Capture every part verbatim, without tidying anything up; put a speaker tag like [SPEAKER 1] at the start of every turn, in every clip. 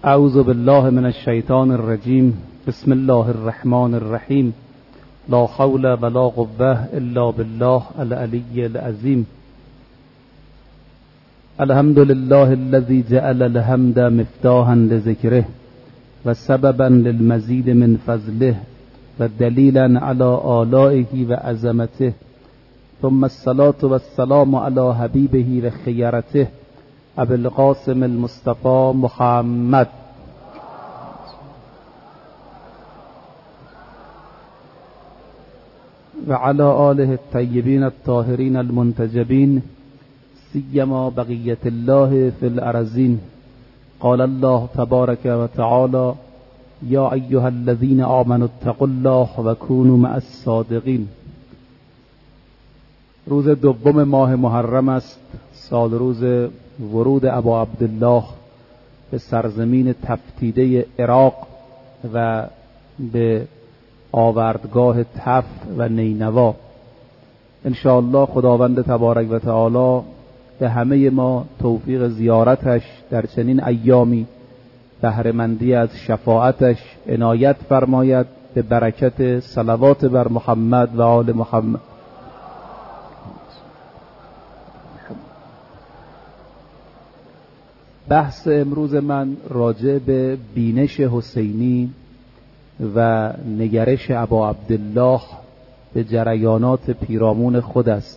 [SPEAKER 1] اعوذ بالله من الشیطان الرجیم. بسم الله الرحمن الرحیم. لا حول ولا قوة الا بالله العلی العظیم. الحمد لله الذي جعل الحمد مفتاحا لذکره و سببا للمزید من فضله و دلیلا علی آلائه و عظمته، ثم الصلاة والسلام علی حبیبه و خیرته ابو القاسم المصطفى محمد و علی آله الطیبین الطاهرین المنتجبین، سیما بقیت الله فی الارضین. قال الله تبارک و تعالی: یا ایها الذین آمنوا اتقوا الله و کونوا مع الصادقین. روز دوم ماه محرم است، سال روز ورود ابا عبدالله به سرزمین تفتیده عراق و به آوردگاه تف و نینوا. انشاءالله خداوند تبارک و تعالی به همه ما توفیق زیارتش در چنین ایامی، بهره‌مندی از شفاعتش عنایت فرماید، به برکت صلوات بر محمد و آل محمد. بحث امروز من راجع به بینش حسینی و نگرش ابا عبدالله به جریانات پیرامون خود است.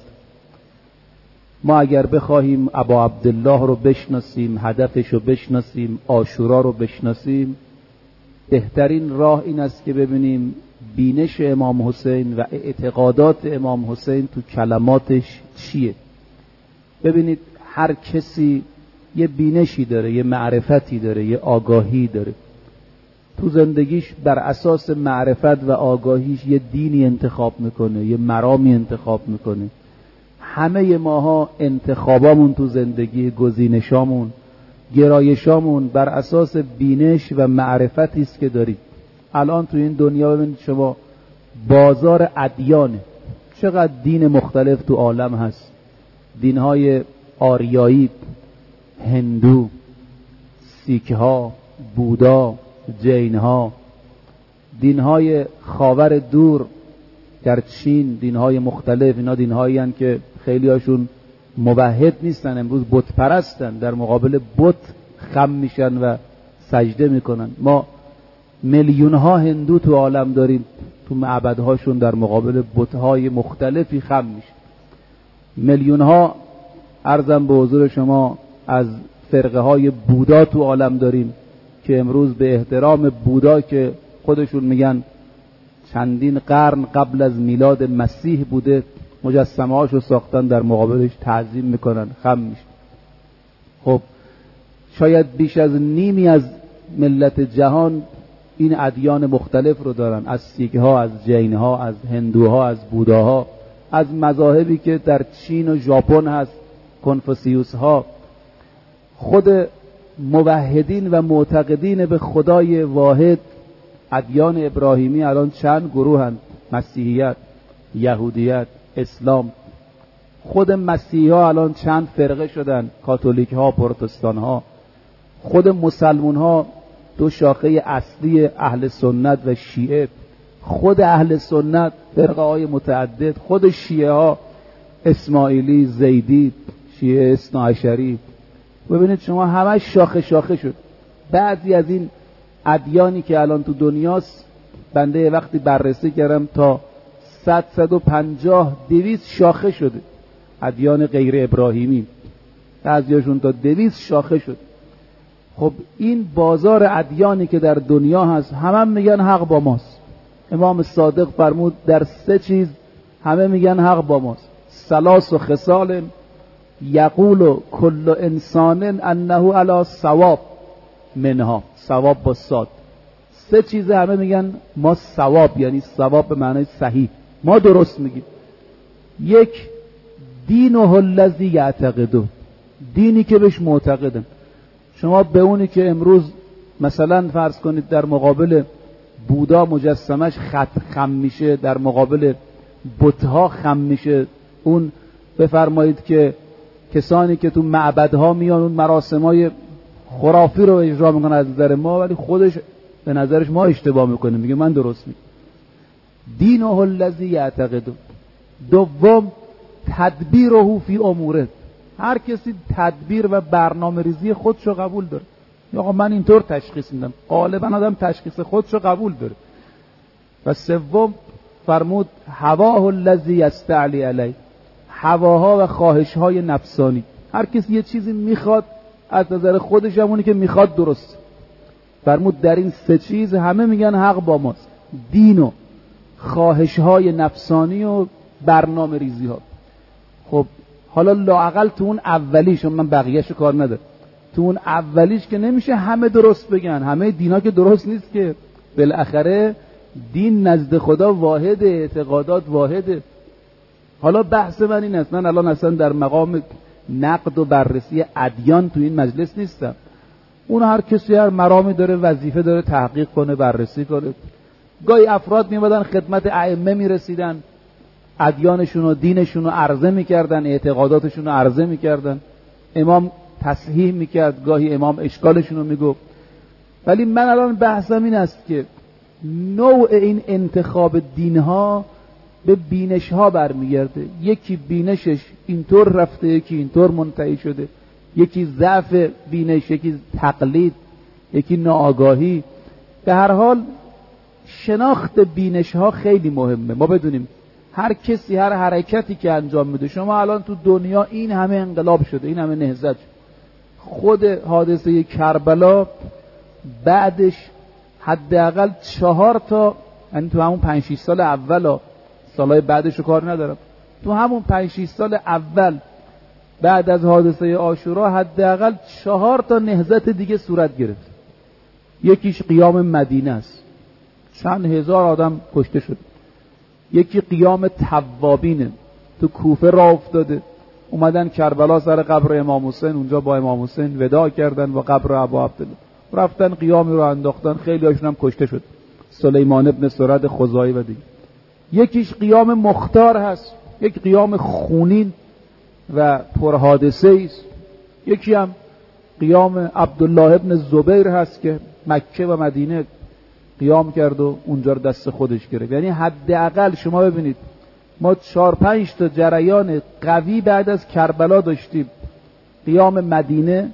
[SPEAKER 1] ما اگر بخواهیم ابا عبدالله رو بشناسیم، هدفش رو بشناسیم، عاشورا رو بشناسیم، بهترین راه این است که ببینیم بینش امام حسین و اعتقادات امام حسین تو کلماتش چیه. ببینید هر کسی یه بینشی داره، یه معرفتی داره، یه آگاهی داره. تو زندگیش بر اساس معرفت و آگاهیش یه دینی انتخاب میکنه، یه مرامی انتخاب میکنه. همه ماها انتخابامون تو زندگی، گزینشامون، گرایشامون بر اساس بینش و معرفتی است که دارید. الان تو این دنیا ببینید شما، بازار ادیانه، چقدر دین مختلف تو عالم هست. دینهای آریایی، هندو، سیکها، بودا، جینها، دینهای خاور دور در چین، دینهای مختلف. اینا دینهایی هستند که خیلی هاشون موحد نیستن، امروز بت پرستن، در مقابل بت خم میشن و سجده میکنن. ما میلیون ها هندو تو عالم داریم، تو معبدهاشون در مقابل بتهای مختلفی خم میشن. میلیون ها عرضم به حضور شما از فرقه های بودا تو عالم داریم که امروز به احترام بودا که خودشون میگن چندین قرن قبل از میلاد مسیح بوده، مجسمه هاشو ساختن، در مقابلش تعظیم میکنن، خم میشن. خب شاید بیش از نیمی از ملت جهان این ادیان مختلف رو دارن، از سیک ها، از جین ها، از هندوها، از بوداها، از مذاهبی که در چین و ژاپن هست، کنفوسیوس ها. خود موحدین و معتقدین به خدای واحد ادیان ابراهیمی الان چند گروه هستند: مسیحیت، یهودیت، اسلام. خود مسیحی ها الان چند فرقه شدن: کاتولیک ها، پروتستان ها. خود مسلمون ها دو شاخه اصلی، اهل سنت و شیعه. خود اهل سنت فرقه های متعدد. خود شیعه ها اسماعیلی، زیدی، شیعه اثناعشری. ببینید شما همه شاخه شاخه شد. بعضی از این ادیانی که الان تو دنیاست، بنده وقتی بررسی کردم تا صد صد و پنجاه دویست شاخه شده. ادیان غیر ابراهیمی بعضیاشون تا دویست شاخه شد. خب این بازار ادیانی که در دنیا هست، همه هم میگن حق با ماست. امام صادق فرمود در سه چیز همه میگن حق با ماست: ثلاث و خصال یقول کل انسان انه علی صواب منها. صواب با صاد. سه چیز همه میگن ما صواب، یعنی صواب به معنی صحیح، ما درست میگیم. یک، دین و الذی یعتقده، دینی که بهش معتقدن. شما به اونی که امروز مثلا فرض کنید در مقابل بودا مجسمش خط خم میشه، در مقابل بتها خم میشه، اون بفرمایید که کسانی که تو معبدها میان اون مراسمای خرافی رو اجرا میکنه از نظر ما، ولی خودش به نظرش ما اشتباه میکنه، میگه من درست میگم. دینه الذی یعتقد. دوم تدبیره فی اموره. هر کسی تدبیر و برنامه ریزی خودشو قبول داره. آقا من اینطور تشخیص میدم. غالبا آدم تشخیص خودشو قبول داره. و سوم فرمود هواه الذی یستعلی علی. هواها و خواهشهای نفسانی. هر کسی یه چیزی میخواد، از نظر خودش همونی که میخواد درست. فرمود در این سه چیز همه میگن حق با ماست. دین و خواهشهای نفسانی و برنامه ریزی ها. خب حالا لااقل تو اون اولیش، من بقیه‌شو کار ندارم، تو اون اولیش که نمیشه همه درست بگن، همه دینا که درست نیست که. بالاخره دین نزد خدا واحده، اعتقادات واحده. حالا بحث من این است، من الان اصلا در مقام نقد و بررسی ادیان تو این مجلس نیستم. اون هر کسی هر مرامی داره، وظیفه داره تحقیق کنه، بررسی کنه. گاهی افراد میمدن خدمت ائمه میرسیدن، ادیانشون و دینشون رو عرضه میکردن، اعتقاداتشون رو عرضه میکردن، امام تصحیح میکرد، گاهی امام اشکالشون رو میگفت. ولی من الان بحثم این است که نوع این انتخاب دینها به بینش ها برمیگرده. یکی بینشش اینطور رفته، یکی اینطور منتهی شده، یکی ضعف بینش، یکی تقلید، یکی ناآگاهی. به هر حال شناخت بینش ها خیلی مهمه. ما بدونیم هر کسی هر حرکتی که انجام میده، شما الان تو دنیا این همه انقلاب شده، این همه نهضت شده. خود حادثه کربلا بعدش حداقل چهار تا، یعنی تو همون پنج شش سال اول، سالهای بعدش رو کار ندارم، تو همون پنج شش سال اول بعد از حادثه عاشورا حداقل چهار تا نهضت دیگه صورت گرفت. یکیش قیام مدینه است، چند هزار آدم کشته شد. یکی قیام توابینه، تو کوفه راه افتاده، اومدن کربلا سر قبر امام حسین، اونجا با امام حسین وداع کردن و قبر ابا عبدالله رفتن قیامی رو انداختن، خیلی هاشون هم کشته شد، سلیمان ابن سرد خزاعی و دیگه. یکیش قیام مختار هست، یک قیام خونین و پرحادثه است. یکی هم قیام عبدالله ابن زبیر هست که مکه و مدینه قیام کرد و اونجا رو دست خودش گرفت. یعنی حداقل شما ببینید ما چهار پنج تا جریان قوی بعد از کربلا داشتیم. قیام مدینه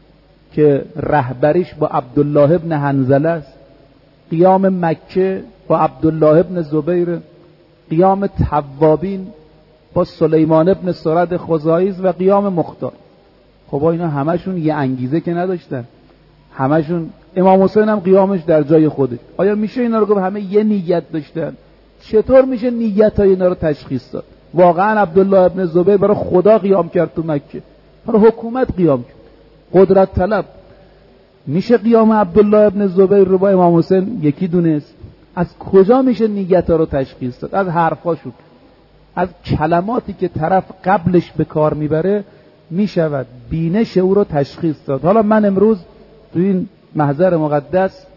[SPEAKER 1] که رهبریش با عبدالله ابن حنظله است، قیام مکه با عبدالله ابن زبیر، قیام توابین با سلیمان ابن سرد خزاعی و قیام مختار. خب اینا همشون یه انگیزه که نداشتن، همشون. امام حسین هم قیامش در جای خودش. آیا میشه اینا رو گفت همه یه نیت داشتن؟ چطور میشه نیت‌های اینا رو تشخیص داد؟ واقعا عبدالله ابن زبیر برای خدا قیام کرد تو مکه، برای حکومت قیام کرد، قدرت طلب. میشه قیام عبدالله ابن زبیر رو با امام حسین یکی دونست؟ از کجا میشه نیت‌ها رو تشخیص داد؟ از حرفاشون، از کلماتی که طرف قبلش به کار میبره میشود بینش او رو تشخیص داد. حالا من امروز تو این محضر مقدس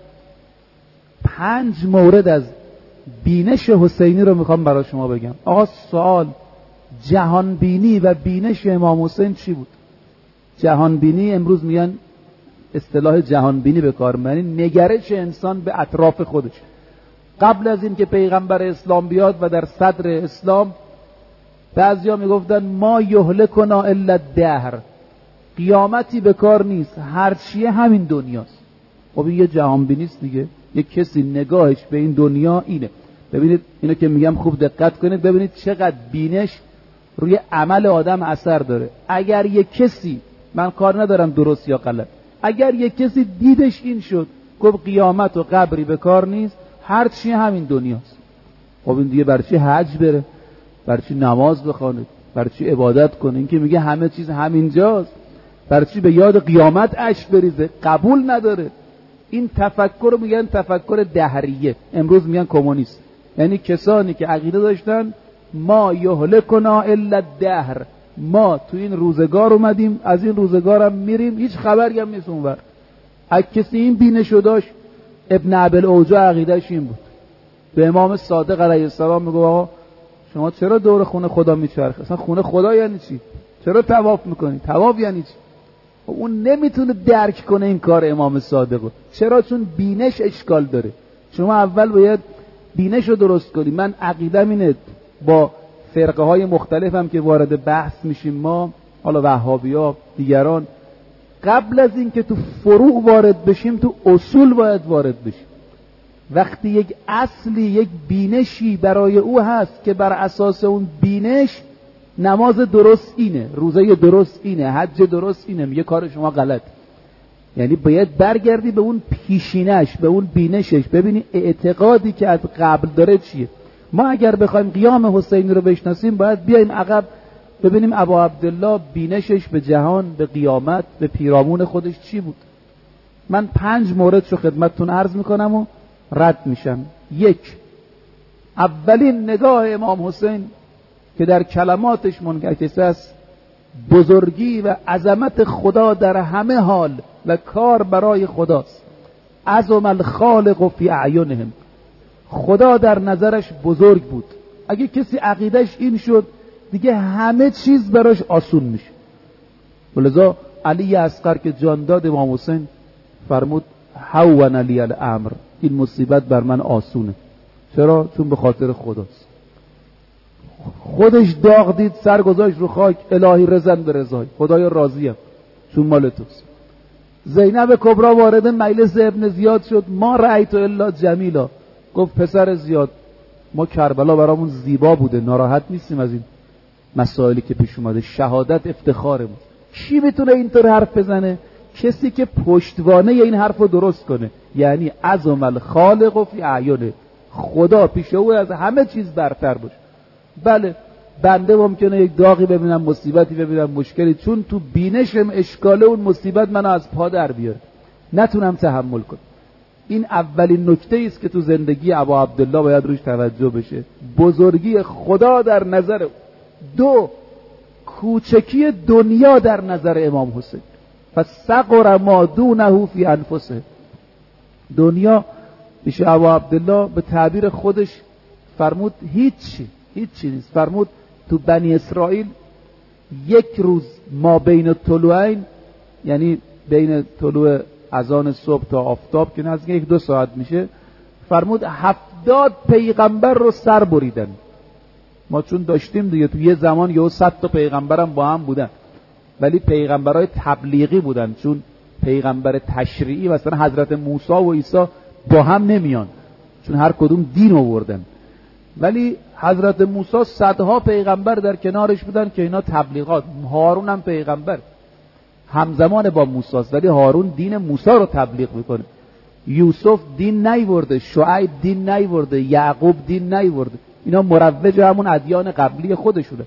[SPEAKER 1] پنج مورد از بینش حسینی رو میخوام برای شما بگم. آقا سوال، جهان بینی و بینش امام حسین چی بود؟ جهان بینی امروز میگن اصطلاح جهان بینی به کار میبرن، نگرش انسان به اطراف خودش. قبل از این که پیغمبر اسلام بیاد و در صدر اسلام بعضیا میگفتن ما یهلکنا الا الدهر، قیامتی به کار نیست، هر چیه همین دنیاست. خب این یه جهان بینی است دیگه. یک کسی نگاهش به این دنیا اینه. ببینید اینو که میگم خوب دقت کنید، ببینید چقدر بینش روی عمل آدم اثر داره. اگر یک کسی، من کار ندارم درست یا غلط، اگر یک کسی دیدش این شد گفت قیامت و قبری به کار نیست، هر چی همین دنیاست، خب این دیگه برای چی حج بره، برای چی نماز بخونه، برای چی عبادت کنه؟ این که میگه همه چیز همینجاست، برای چی به یاد قیامت اشک بریزه؟ قبول نداره. این تفکر رو میگن تفکر دهریه، امروز میگن کمونیست. یعنی کسانی که عقیده داشتن ما یهلکنا الا الدهر، ما تو این روزگار اومدیم، از این روزگار هم میریم، هیچ خبری هم نیست اونور. اگه کسی این بینشو داشت، ابن ابی اوجا عقیدهش این بود، به امام صادق علیه السلام میگه آقا شما چرا دور خونه خدا میچرخی؟ اصلا خونه خدا یعنی چی؟ چرا طواف میکنی؟ طواف یعنی چی؟ اون نمیتونه درک کنه این کار امام صادق. چرا؟ چون بینش اشکال داره. شما اول باید بینش رو درست کنی. من عقیدم اینه با فرقه های مختلف هم که وارد بحث میشیم ما، حالا وهابی‌ها دیگران، قبل از این که تو فروع وارد بشیم تو اصول باید وارد بشیم. وقتی یک اصلی، یک بینشی برای او هست که بر اساس اون بینش نماز درست اینه، روزه درست اینه، حج درست اینه، میگه کار شما غلط. یعنی باید برگردی به اون پیشینش، به اون بینشش، ببینی اعتقادی که از قبل داره چیه. ما اگر بخوایم قیام حسینی رو بشناسیم باید بیایم عقب ببینیم ابا عبدالله بینشش به جهان، به قیامت، به پیرامون خودش چی بود. من پنج موردشو خدمتتون عرض میکنم و رد میشم. یک، اولین نگاه امام حسین که در کلماتش منعکس است، بزرگی و عظمت خدا در همه حال و کار برای خداست. عظم الخالق فی اعینهم، خدا در نظرش بزرگ بود. اگه کسی عقیدش این شد دیگه همه چیز براش آسون میشه. ولذا علی اصغر که جان داد امام حسین فرمود هون علی الامر، این مصیبت بر من آسونه. چرا؟ چون به خاطر خداست. خودش داغ دید، سر گذاشت رو خاک، الهی رضن به رضای، خدایا راضیم چون مال توست. زینب کبری وارد مجلس ابن زیاد شد، ما رأیت الا جمیلا، گفت پسر زیاد ما کربلا برامون زیبا بوده، ناراحت نیستیم از این مسائلی که پیش اومده، شهادت افتخارمون. کی میتونه اینطور حرف بزنه؟ کسی که پشتوانه این حرفو درست کنه، یعنی عظم الخالق فی اعینه، خدا پیش او از همه چیز برتر باشه. بله بنده ممکنه یک داغی ببینم، مصیبتی ببینم، مشکلی، چون تو بینشم اشکاله اون مصیبت منو از پا در بیاره، نتونم تحمل کنم. این اولین نکته است که تو زندگی ابا عبدالله باید روش توجه بشه، بزرگی خدا در نظر او. دو، کوچکی دنیا در نظر امام حسین. فصغر ما دونه فی انفسه، دنیا پیش ابا عبدالله به تعبیر خودش فرمود هیچی هیچی نیست. فرمود تو بنی اسرائیل یک روز ما بین طلوعین، یعنی بین طلوع اذان صبح تا آفتاب که نزدیک یک دو ساعت میشه، فرمود هفتاد پیغمبر رو سر بریدن. ما چون داشتیم دیگه تو یه زمان یه صد تا پیغمبرم با هم بودن، ولی پیغمبرای تبلیغی بودن، چون پیغمبر تشریعی مثلا حضرت موسی و عیسی با هم نمیان، چون هر کدوم دین آوردن. ولی حضرت موسی صدها پیغمبر در کنارش بودن که اینا تبلیغات. هارون هم پیغمبر همزمان با موسی است، ولی هارون دین موسی رو تبلیغ میکنه. یوسف دین نیورده، شعیب دین نیورده، یعقوب دین نیورده. اینا مروج همون ادیان قبلی خودشونه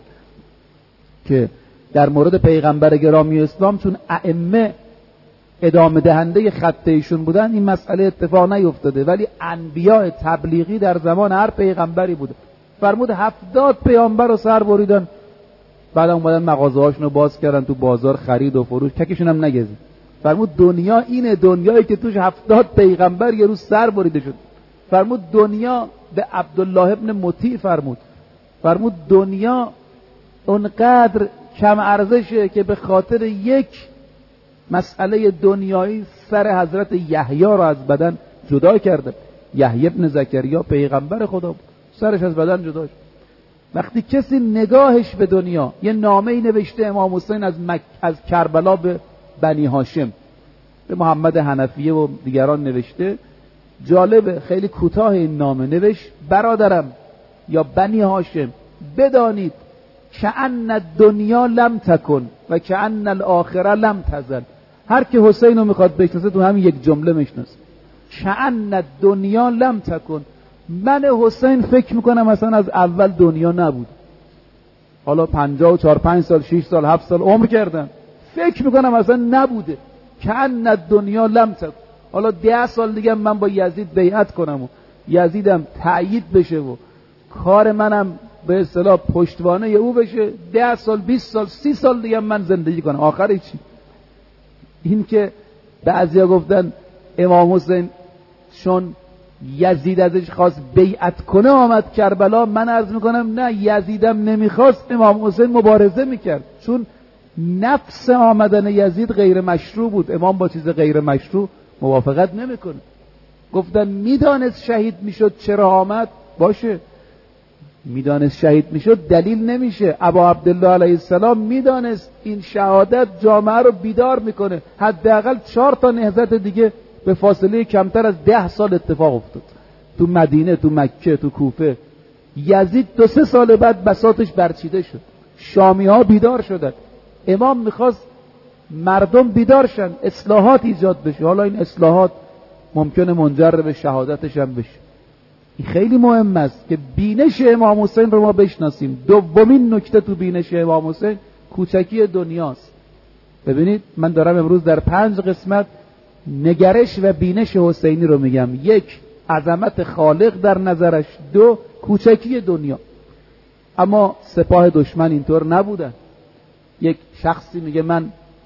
[SPEAKER 1] که در مورد پیغمبر گرامی اسلام چون ائمه ادامه دهنده خط ایشون بودن این مسئله اتفاق نیفتاده، ولی انبیاء تبلیغی در زمان هر پیغمبری بوده. فرمود هفتاد پیامبر رو سر بریدن، بعد اومدن مغازه هاشون رو باز کردن، تو بازار خرید و فروش، تکشون هم نگزید. فرمود دنیا اینه، دنیایی که توش هفتاد پیغمبر یه روز سر بریده شد. فرمود دنیا به عبدالله ابن مطیع فرمود فرمود دنیا اونقدر کم ارزشه که به خاطر یک مسئله دنیایی سر حضرت یحیی را از بدن جدا کرده. یحیی ابن زکریا پیغمبر خدا بود، سرش از بدن جدا شد. وقتی کسی نگاهش به دنیا، یه نامه‌ای نوشته امام حسین از مک... از کربلا به بنی هاشم، به محمد حنفیه و دیگران نوشته. جالبه، خیلی کوتاه این نامه نوشت: برادرم یا بنی هاشم، بدانید کأن الدنیا لم تکن و کأن الاخره لم تزل. هر که حسین رو میخواد بشناسه تو همین یک جمله میشناسه. کأن الدنیا لم تکن، من حسین فکر میکنم مثلا از اول دنیا نبود. حالا پنجاه و چهار پنج سال شش سال هفت سال عمر کردم، فکر میکنم مثلا نبوده. کأن الدنیا لم تکن. حالا ده سال دیگه من با یزید بیعت کنم و یزیدم تأیید بشه و کار منم به اصطلاح پشتوانه او بشه، ده سال بیست سال سی سال دیگه من زندگی کنم، آخرش چی؟ این که بعضیا گفتن امام حسین چون یزید ازش خواست بیعت کنه آمد کربلا، من عرض میکنم نه، یزیدم نمیخواست، امام حسین مبارزه میکرد. چون نفس آمدن یزید غیر مشروع بود. امام با چیز غیر مشروع موافقت نمیکنه. گفتن میدانست شهید میشد چرا آمد؟ باشه، میدانست شهید میشد دلیل نمیشه. ابا عبدالله علیه السلام میدانست این شهادت جامعه رو بیدار میکنه. حداقل چهار تا نهضت دیگه به فاصله کمتر از ده سال اتفاق افتاد، تو مدینه، تو مکه، تو کوفه. یزید دو سه سال بعد بساطش برچیده شد، شامی ها بیدار شدند. امام میخواست مردم بیدار شن، اصلاحات ایجاد بشه. حالا این اصلاحات ممکنه منجر به شهادتش هم بشه. این خیلی مهم است که بینش امام حسین رو ما بشناسیم. دومین نکته تو بینش امام حسین کوچکی دنیاست. ببینید من دارم امروز در پنج قسمت نگرش و بینش حسینی رو میگم. یک، عظمت خالق در نظرش. دو، کوچکی دنیا. اما سپاه دشمن اینطور نبودن. یک شخصی میگه من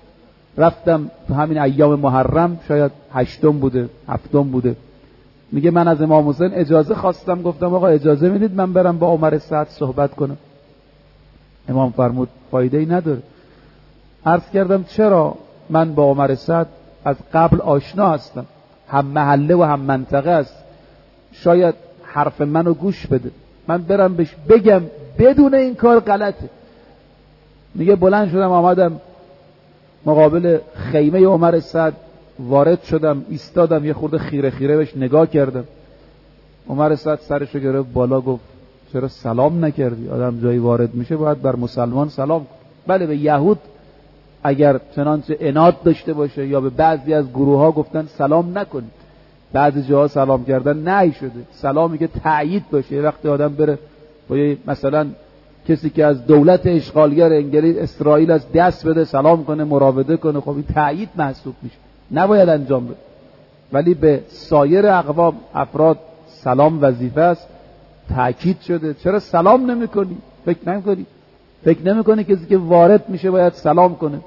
[SPEAKER 1] رفتم تو همین ایام محرم، شاید هشتم بوده هفتم بوده، میگه من از امام حسین اجازه خواستم، گفتم آقا اجازه میدید من برم با عمر سعد صحبت کنم؟ امام فرمود فایده ای نداره. عرض کردم چرا؟ من با عمر سعد از قبل آشنا هستم، هم محله و هم منطقه است، شاید حرف منو گوش بده، من برم بهش بگم بدون این کار غلطه. میگه بلند شدم آمدم مقابل خیمه عمر سعد، وارد شدم، ایستادم، یه خورده خیره خیره بهش نگاه کردم. عمر سعد سرشو گرفت بالا، گفت چرا سلام نکردی؟ آدم جایی وارد میشه باید بر مسلمان سلام کنه. بله، به یهود اگر چنانچه عناد داشته باشه یا به بعضی از گروه ها گفتن سلام نکنید، بعضی جاها سلام کردن نهی شده. سلامی که تأیید باشه، وقتی آدم بره با مثلا کسی که از دولت اشغالگر انگلیس اسرائیل از دست بده سلام کنه، مراوده کنه، خب این تأیید محسوب میشه، نباید انجام بده. ولی به سایر اقوام افراد سلام وظیفه است، تأکید شده. چرا سلام نمی‌کنی؟ فکر نمی‌کنی فکر نمی‌کنی کسی که وارد میشه باید سلام کنه؟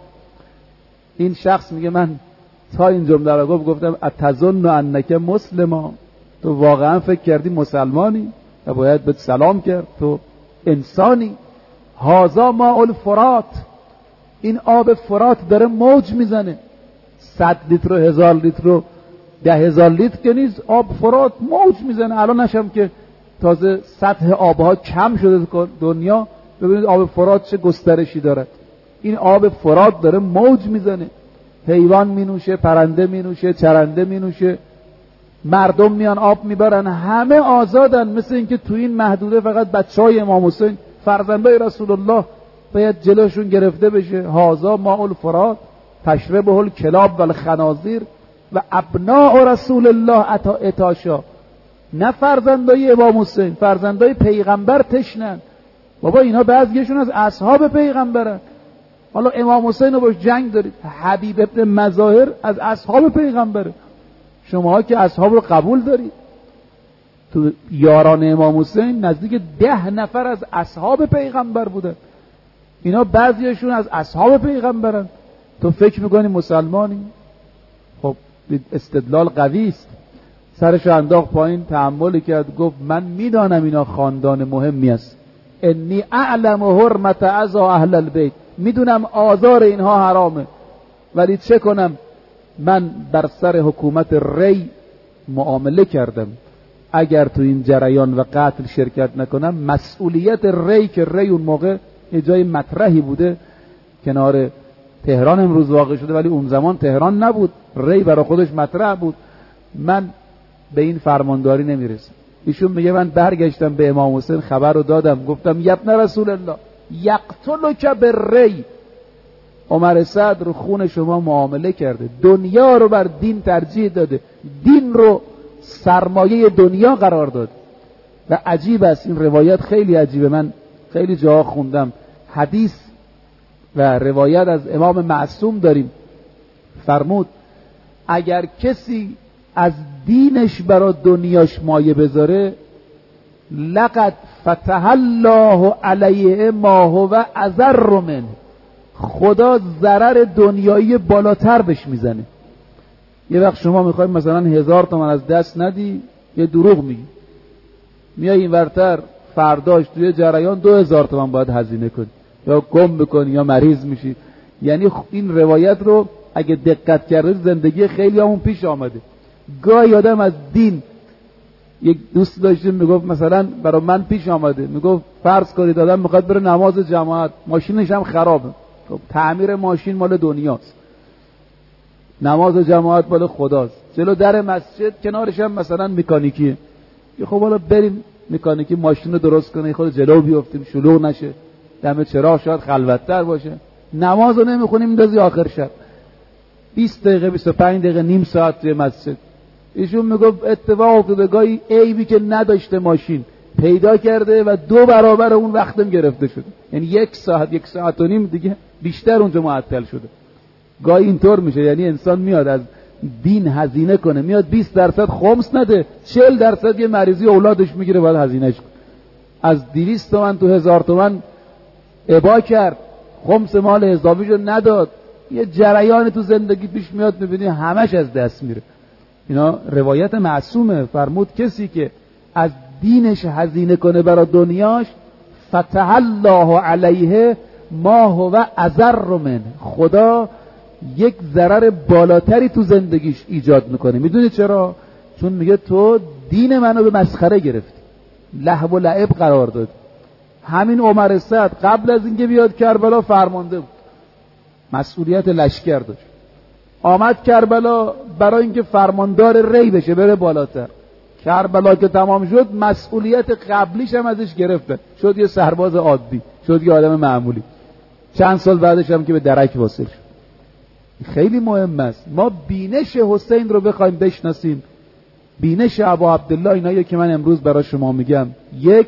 [SPEAKER 1] این شخص میگه من تا این جمله رو گفت گفتم اتظن انک مسلما، تو واقعا فکر کردی مسلمانی و باید بهت سلام کرد؟ تو انسانی. هازا ماء الفرات، این آب فرات داره موج میزنه، صد لیتر و هزار لیتر و ده هزار لیتر که نیست، آب فرات موج میزنه. الان نشم که تازه سطح آبها کم شده دنیا، ببینید آب فرات چه گسترشی داره. این آب فرات داره موج میزنه، حیوان مینوشه، پرنده مینوشه، چرنده مینوشه، مردم میان آب میبرن، همه آزادن. مثل اینکه تو این محدوده فقط بچهای امام حسین فرزندای رسول الله باید جلوشون گرفته بشه. هازا ماء الفرات تشربه الکلاب و الخنازیر و ابناء رسول الله اتا اتاشا. نه فرزندای امام حسین، فرزندای پیغمبر تشنن. بابا اینا بعضیشون از اصحاب پیغمبرن. حالا امام حسین رو باش جنگ دارید، حبیب ابن مظاهر از اصحاب پیغمبره، شماها که اصحاب رو قبول دارید. تو یاران امام حسین نزدیک ده نفر از اصحاب پیغمبر بودن، اینا بعضیشون از اصحاب پیغمبرن. تو فکر میکنی مسلمانی؟ خب استدلال قوی است. سرش انداخت پایین، تأمل کرد، گفت من میدانم اینا خاندان مهمی است، انی اعلم حرمت عزا اهل البیت، میدونم آزار اینها حرامه، ولی چه کنم؟ من بر سر حکومت ری معامله کردم، اگر تو این جریان و قتل شرکت نکنم مسئولیت ری، که ری اون موقع یه جای مطرحی بوده کنار تهران امروز واقع شده ولی اون زمان تهران نبود، ری برای خودش مطرح بود، من به این فرمانداری نمیرسم. ایشون میگه من برگشتم به امام حسین خبر رو دادم، گفتم یبن رسول الله یقتلک بالری، عمر سعد رو خون شما معامله کرده، دنیا رو بر دین ترجیح داده، دین رو سرمایه دنیا قرار داد. و عجیب است این روایت، خیلی عجیبه، من خیلی جاها خوندم. حدیث و روایت از امام معصوم داریم، فرمود اگر کسی از دینش برای دنیاش مایه بذاره، لقد فتح الله علیه ما هو اضر منه، خدا ضرر دنیایی بالاتر بهش میزنه. یه وقت شما میخواید مثلا هزار تومن از دست ندی، یه دروغ میگی، میای این ورتر فرداش توی جریان دو هزار تومن باید هزینه کنی، یا گم بکنی یا مریض میشی. یعنی این روایت رو اگه دقت کرده زندگی خیلی همون پیش آمده. گاهی آدم از دین، یک دوست داشتیم میگفت مثلا برای من پیش آمده، میگفت فرض کنید آدم میخواد بره نماز جماعت، ماشینش هم خرابه، خب تعمیر ماشین مال دنیاست، نماز جماعت مال خداست، جلو در مسجد کنارش هم مثلا مکانیکیه، خب حالا بریم مکانیکی ماشین رو درست کنه، خود جلو بیافتیم شلوغ نشه، دم چراغ شاید خلوت‌تر باشه، نماز رو نمیخونیم میندازی آخر شب، بیست دقیقه بیست و پنج دقیقه نیم ساعت توی مسجد. ایشون میگفت اتفاق افتاده گاهی عیبی که نداشته ماشین پیدا کرده و دو برابر اون وقتم گرفته شده، یعنی یک ساعت یک ساعت و نیم دیگه بیشتر اونجا معطل شده. گاهی اینطور میشه، یعنی انسان میاد از دین هزینه کنه، میاد بیست درصد خمس نده، چهل درصد یه مریضی اولادش میگیره باید هزینهش کنه، از دویست تومن تو هزار تومن ابا کرد، خمس مال حسابیشو نداد، یه جریان تو زندگی پیش میاد میبینی همش از دست میره. اینا روایت معصومه، فرمود کسی که از دینش هزینه کنه برای دنیاش فتح الله علیه ما هو اضر منه، خدا یک ضرر بالاتری تو زندگیش ایجاد میکنه. میدونی چرا؟ چون میگه تو دین منو به مسخره گرفتی، لهو و لعب قرار داد. همین عمر سعد قبل از اینکه بیاد کربلا فرمانده بود، مسئولیت لشکر داشت، آمد کربلا برای اینکه فرماندار ری بشه بره بالاتر. کربلا که تمام شد مسئولیت قبلیش هم ازش گرفته، شد یه سرباز عادی، شد یه آدم معمولی. چند سال بعدش هم که به درک واصل شد. خیلی مهم است ما بینش حسین رو بخوایم بشناسیم، بینش ابا عبدالله. اینایی که من امروز برای شما میگم، یک،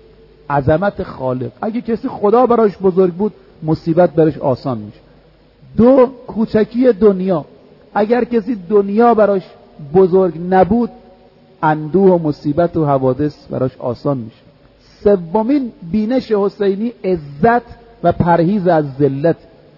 [SPEAKER 1] عظمت خالق، اگه کسی خدا براش بزرگ بود مصیبت براش آسان میشه. دو، کوچکی دنیا، اگر کسی دنیا براش بزرگ نبود اندوه و مصیبت و حوادث براش آسان میشه. سومین بینش حسینی عزت و پرهیز از ذلت.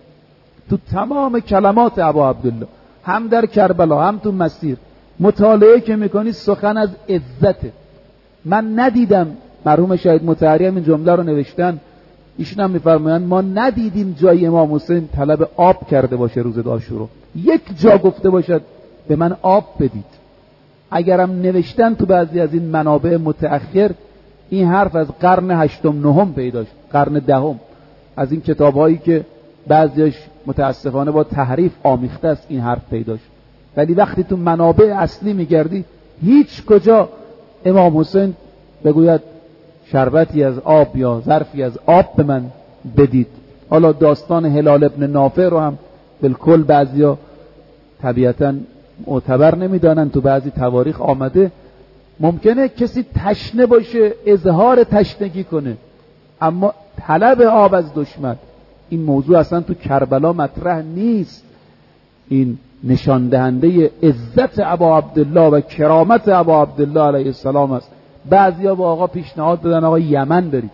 [SPEAKER 1] تو تمام کلمات ابا عبدالله، هم در کربلا هم تو مسیر، مطالعه که میکنی سخن از عزته. من ندیدم، مرحوم شهید مطهری هم این جمله رو نوشتن، ایشون هم میفرمایند ما ندیدیم جای امام حسین طلب آب کرده باشه روز عاشورا، یک جا گفته باشد به من آب بدید. اگرم نوشتن تو بعضی از این منابع متأخر، این حرف از قرن هشتم نهم پیدا شد، قرن دهم، از این کتاب‌هایی که بعضیش متاسفانه با تحریف آمیخته است این حرف پیدا شد. ولی وقتی تو منابع اصلی میگردی هیچ کجا امام حسین بگوید شربتی از آب یا ظرفی از آب به من بدید. حالا داستان هلال ابن نافع رو هم بالکل بعضیا طبیعتاً معتبر نمیدانن، تو بعضی تواریخ آمده. ممکنه کسی تشنه باشه اظهار تشنگی کنه، اما طلب آب از دشمن، این موضوع اصلا تو کربلا مطرح نیست. این نشان دهنده عزت ابا عبدالله و کرامت ابا عبدالله علیه السلام است. بعضیا با آقا پیشنهاد دادن آقا یمن برید.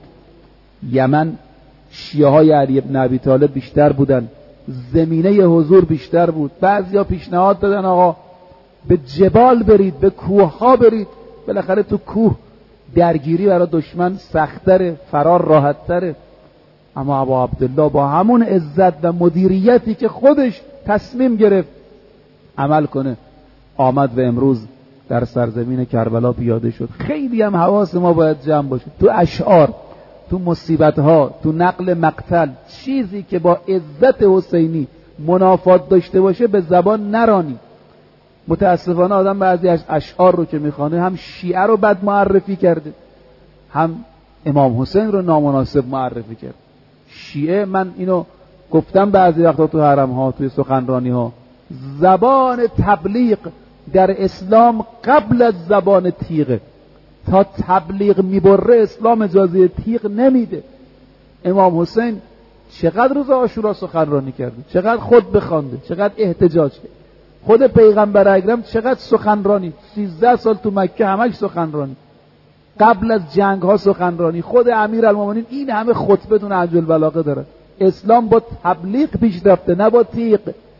[SPEAKER 1] یمن شیعه های علی بن ابی طالب بیشتر بودن، زمینه حضور بیشتر بود. بعضیا پیشنهاد دادن آقا به جبال برید، به کوه ها برید، بالاخره تو کوه درگیری برای دشمن سخت‌تره، فرار راحت‌تره. اما ابا عبدالله با همون عزت و مدیریتی که خودش تصمیم گرفت عمل کنه، آمد و امروز در سرزمین کربلا پیاده شد. خیلی هم حواس ما باید جمع باشه تو اشعار، تو مصیبت‌ها، تو نقل مقتل، چیزی که با عزت حسینی منافات داشته باشه به زبان نرانی. متاسفانه آدم بعضی از اشعار رو که میخوانه هم شیعه رو بد معرفی کرده، هم امام حسین رو نامناسب معرفی کرد. شیعه، من اینو گفتم بعضی وقتا تو حرم ها، توی سخنرانی ها، زبان تبلیغ در اسلام قبل از زبان تیغه. تا تبلیغ میبره اسلام اجازه تیغ نمیده. امام حسین چقدر روز عاشورا سخنرانی کرده، چقدر خود بخوانده، چقدر احتجاج کرد. خود پیغمبر اکرم چقدر سخنرانی، سیزده سال تو مکه همش سخنرانی، قبل از جنگ ها سخنرانی. خود امیرالمومنین این همه خطبه تو نهج البلاغه داره. اسلام با تبلیغ پیش رفته، نه با تیغ.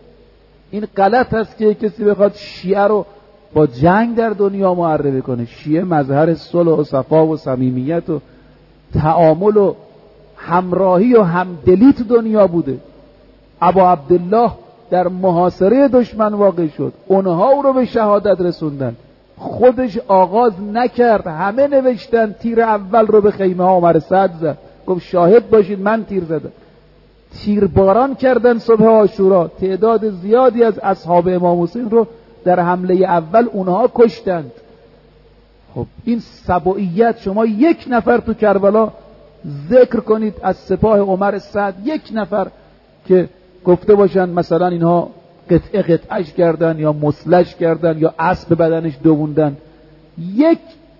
[SPEAKER 1] این غلط است که کسی بخواد شیعه رو با جنگ در دنیا معرفی کنه. شیعه مظهر صلح و صفا و صمیمیت و تعامل و همراهی و همدلی تو دنیا بوده. ابا عبدالله در محاصره دشمن واقع شد، اونها او رو به شهادت رسوندن، خودش آغاز نکرد، همه نوشتن. تیر اول رو به خیمه ها عمر سعد زد، گفت شاهد باشید من تیر زدم. تیر باران کردن صبح عاشورا، تعداد زیادی از اصحاب امام حسین رو در حمله اول اونها کشتند. خب این سبوعیت، شما یک نفر تو کربلا ذکر کنید از سپاه عمر سعد، یک نفر که گفته باشن مثلا اینها قطعه قطعش کردن یا مسلش کردن یا اسب بدنش دووندن. یک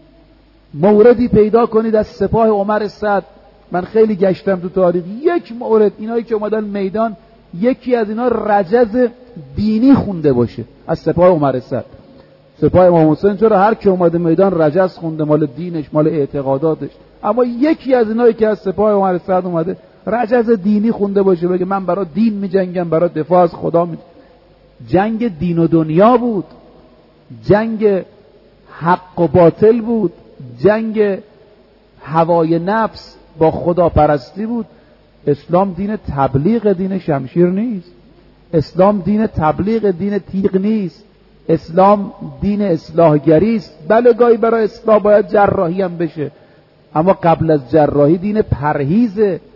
[SPEAKER 1] موردی پیدا کنید از سپاه عمر سعد. من خیلی گشتم تو تاریخ، یک مورد اینایی که اومدن میدان یکی از اینا رجز دینی خونده باشه از سپاه عمر سعد. سپاه امام حسین چرا هر کی اومده میدان رجز خونده، مال دینش، مال اعتقاداتش، اما یکی از اینایی که از سپاه عمر سعد اومده رجز دینی خونده باشه، بگه من برای دین میجنگم، برای دفاع از خدا می. جنگ دین و دنیا بود، جنگ حق و باطل بود، جنگ هوای نفس با خدا پرستی بود. اسلام دین تبلیغ، دین شمشیر نیست. اسلام دین تبلیغ، دین تیغ نیست. اسلام دین اصلاحگری است. بله گاهی برای اصلاح باید جراحی هم بشه، اما قبل از جراحی دین پرهیز،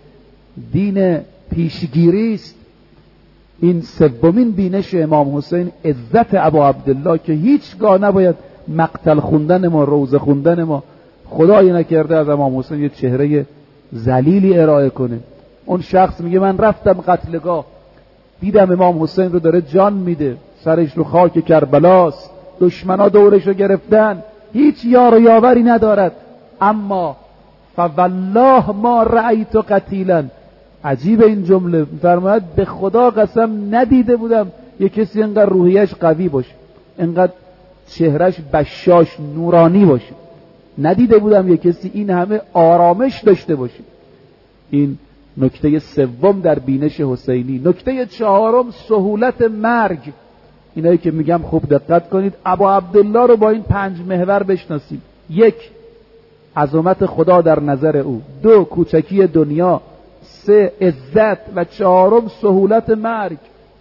[SPEAKER 1] دین پیشگیری است. این سومین بینش امام حسین، عزت ابا عبدالله، که هیچگاه نباید مقتل خوندن ما، روزه خوندن ما، خدایی نکرده از امام حسین یه چهره ذلیلی ارائه کنه. اون شخص میگه من رفتم قتلگاه، دیدم امام حسین رو داره جان میده، سرش رو خاک کربلاست، دشمنا دورش رو گرفتن، هیچ یار و یاوری ندارد، اما فوالله ما رأیت قتیلا. عجیب این جمله، فرماید به خدا قسم ندیده بودم یه کسی انقدر روحیش قوی باشه، انقدر چهرش بشاش نورانی باشه، ندیده بودم یه کسی این همه آرامش داشته باشه. این نکته سوم در بینش حسینی. نکته چهارم، سهولت مرگ. اینایی که میگم خوب دقت کنید، ابا عبدالله رو با این پنج محور بشناسید. یک، عظمت خدا در نظر او. دو، کوچکی دنیا. سه، عزت. و چهارم، سهولت مرگ.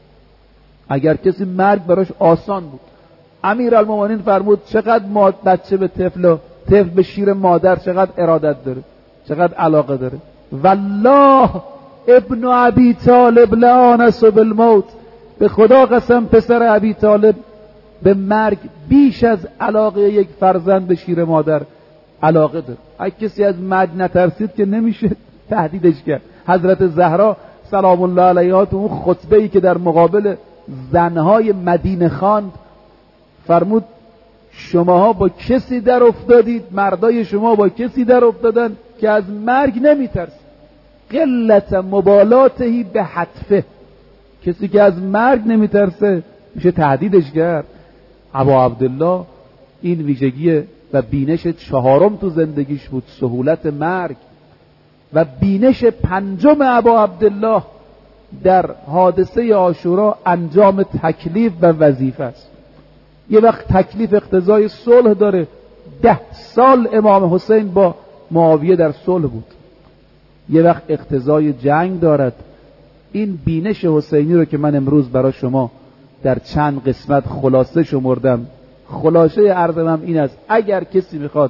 [SPEAKER 1] اگر کسی مرگ براش آسان بود، امیرالمومنین فرمود چقدر ماد بچه به طفل، طفل به شیر مادر چقدر ارادت داره، چقدر علاقه داره. والله ابن ابی طالب لآنس بالموت. به خدا قسم پسر ابی طالب به مرگ بیش از علاقه یک فرزند به شیر مادر علاقه داره. اگه کسی از مرگ نترسید که نمیشه تهدیدش کرد. حضرت زهرا سلام الله علیها تو اون خطبه‌ای که در مقابل زنهای مدینه خواند فرمود شماها با کسی در افتادید، مردای شما با کسی در افتادن که از مرگ نمیترسید. قلت مبالاتهی به حتفه. کسی که از مرگ نمیترسه میشه تهدیدش کرد. ابا عبدالله این ویژگی و بینش چهارم تو زندگیش بود، سهولت مرگ. و بینش پنجم ابا عبدالله در حادثه عاشورا انجام تکلیف و وظیفه است. یه وقت تکلیف اقتضای صلح داره. ده سال امام حسین با معاویه در صلح بود. یه وقت اقتضای جنگ دارد. این بینش حسینی رو که من امروز برای شما در چند قسمت خلاصه شمردم، خلاصه عرضم این است: اگر کسی میخواد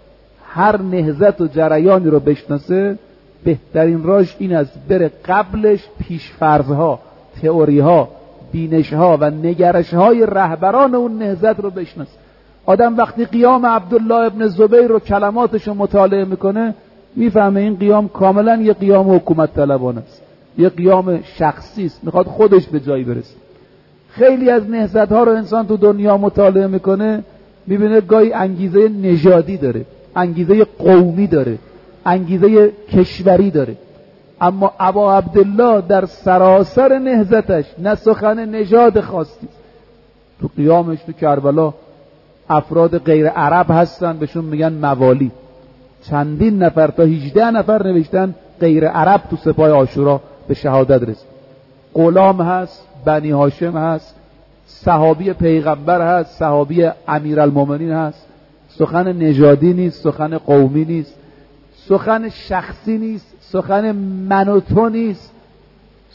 [SPEAKER 1] هر نهضت و جریانی رو بشناسه، بهترین راهش این است بره قبلش پیشفرضها، تئوریها، بینشها و نگرشهای رهبران اون نهضت رو بشناسه. آدم وقتی قیام عبدالله ابن زبیر رو کلماتش رو مطالعه میکنه، میفهمه این قیام کاملا یه قیام حکومت طلبانه است، یه قیام شخصی است، میخواد خودش به جایی برسه. خیلی از نهضت‌ها رو انسان تو دنیا مطالعه میکنه، میبینه گاهی انگیزه نژادی داره، انگیزه قومی داره، انگیزه کشوری داره. اما ابا عبدالله در سراسر نهضتش نه سخن نژاد خاصی. تو قیامش تو کربلا افراد غیر عرب هستن، بهشون میگن موالی. چندین نفر تا هجده نفر نوشتن غیر عرب تو سپاه عاشورا به شهادت رسید. غلام هست، بنی هاشم هست، صحابی پیغمبر هست، صحابی امیرالمومنین هست. سخن نژادی نیست، سخن قومی نیست، سخن شخصی نیست، سخن من و تو نیست،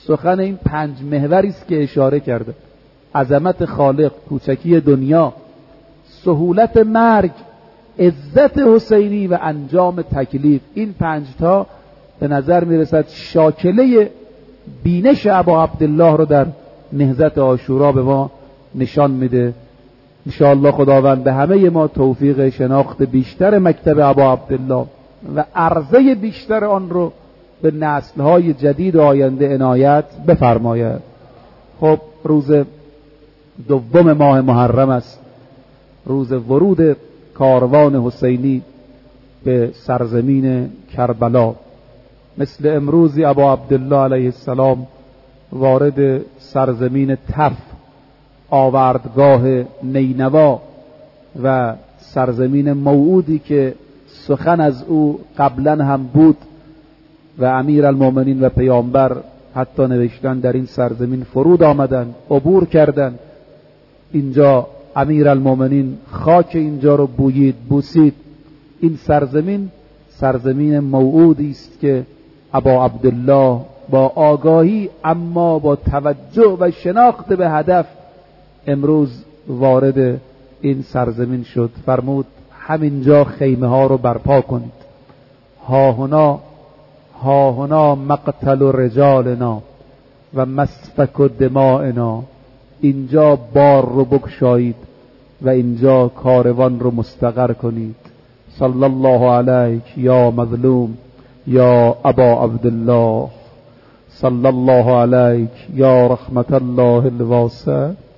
[SPEAKER 1] سخن این پنج محوری است که اشاره کرده: عظمت خالق، کوچکی دنیا، سهولت مرگ، عزت حسینی و انجام تکلیف. این پنج تا به نظر میرسد شاکله بینش ابا عبدالله رو در نهضت عاشورا به ما نشان میده. انشاءالله خداوند به همه ما توفیق شناخت بیشتر مکتب ابا عبدالله و عرضه بیشتر آن رو به نسل‌های جدید و آینده عنایت بفرماید. خب روز دوم ماه محرم است، روز ورود کاروان حسینی به سرزمین کربلا. مثل امروزی ابا عبدالله علیه السلام وارد سرزمین تف، آوردگاه نینوا و سرزمین موعودی که سخن از او قبلا هم بود و امیر المومنین و پیامبر حتی نوشتن در این سرزمین فرود آمدن، عبور کردن. اینجا امیر المومنین خاک اینجا رو بویید، بوسید. این سرزمین سرزمین موعودی است که ابا عبدالله با آگاهی اما با توجه و شناخت به هدف امروز وارد این سرزمین شد. فرمود همینجا خیمه ها رو برپا کنید. ها هنا ها هنا مقتل رجالنا و مسفک دمائنا. اینجا بار رو بگشایید و اینجا کاروان رو مستقر کنید. صلی الله علیک یا مظلوم یا ابا عبدالله، صلی الله علیک یا رحمت الله الواسع.